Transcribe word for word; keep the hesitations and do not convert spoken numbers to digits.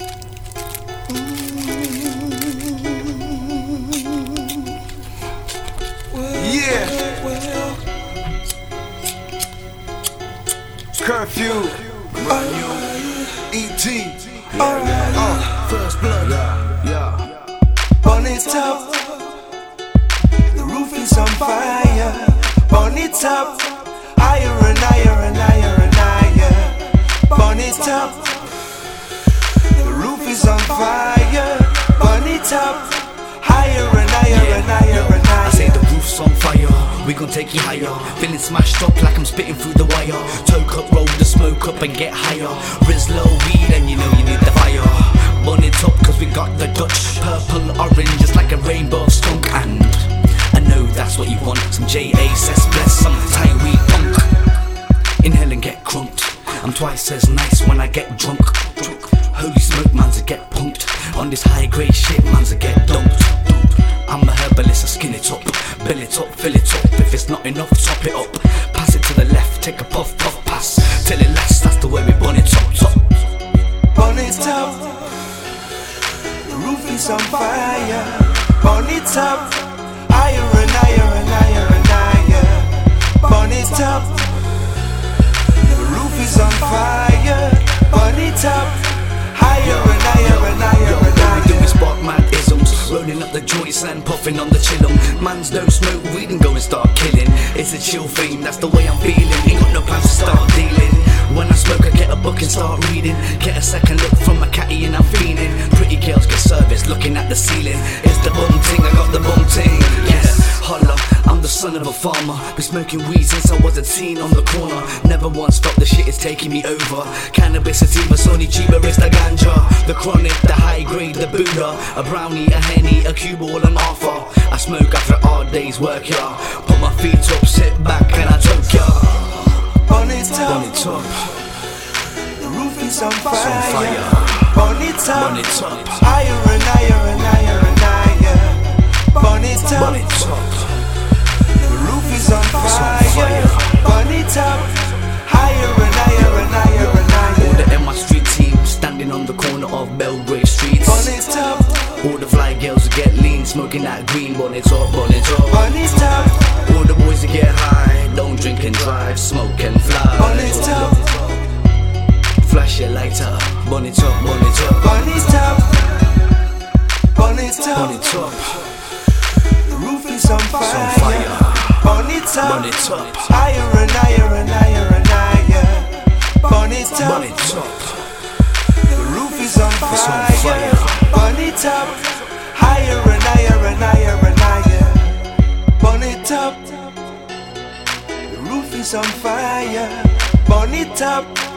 Yeah. Curfew. E T. Uh, first blood. Yeah. On its top, the roof is on fire. On its top, higher and higher and higher and higher. On its top, the roof is on fire. On its top, higher and higher and higher and higher. I say the roof's on fire, we gon' take you higher. Feeling smashed up like I'm spitting through the wire. Toke up, roll the smoke up and get higher. Rizlo weed and you know you need the fire. Burn it up cause we got the Dutch. Purple, orange, just like a rainbow skunk. And I know that's what you want. Some J A S bless, some Thai weed punk. Inhale and get crunked. I'm twice as nice when I get drunk. drunk. Holy smoke, mans a get punked. On this high grade shit, mans a get dumped. I'm a herbalist, I skin it up. Bill it up, fill it up. If it's not enough, top it up. Pass it to the left, take a puff, puff, pass. Till it lasts, that's the way we burn it up, top. On its top, the roof is on fire. On its top, higher and higher and higher and higher. On its top, the roof is on fire. On its top, higher and higher and higher and higher. We do is spark mad isms, rolling up the joints and puffing on the chillum. Mans don't smoke weed and go and start killing. It's a chill thing, that's the way I'm feeling. Ain't got no plans to start dealing. When I smoke, I get a book and start reading. Get a second look from my catty and I'm feeling. Pretty girls get service, looking at the ceiling. It's the bum ting, I got the bum ting. Yes, holla, I'm the son of a farmer. Been smoking weed since I was a teen on the corner. Never once stopped, the shit is taking me over. Cannabis sativa, Sony cheaper is the ganja. The chronic, the high grade, the Buddha. A brownie, a henny, a cube all an offer. I smoke after a hard day's work, yeah. Put my feet up, sit back and I choke, yeah. On its top, On its top, the roof is on fire. it's on fire. On its top, On its top, higher and higher and higher and higher. On its top, on its top, the roof is on fire. fire. On its top, higher and higher and higher and higher. All the M I Street team standing on the corner of Belgrave Streets. On its top, All the fly girls that get lean, smoking that green. On its top, on its top. on its top, All the boys that get high, don't drink and drive, smoke and fly. on its top, Flash your lighter, burn it up, burn it up. on its top, on its On top, its top, the roof is on it's on fire. fire. On its Burn top, it up, higher and higher and higher and higher. On its top, burn it up, the roof is on it's on fire. fire. On its top, higher and higher and higher and higher. On its top, the roof is on fire. On its top.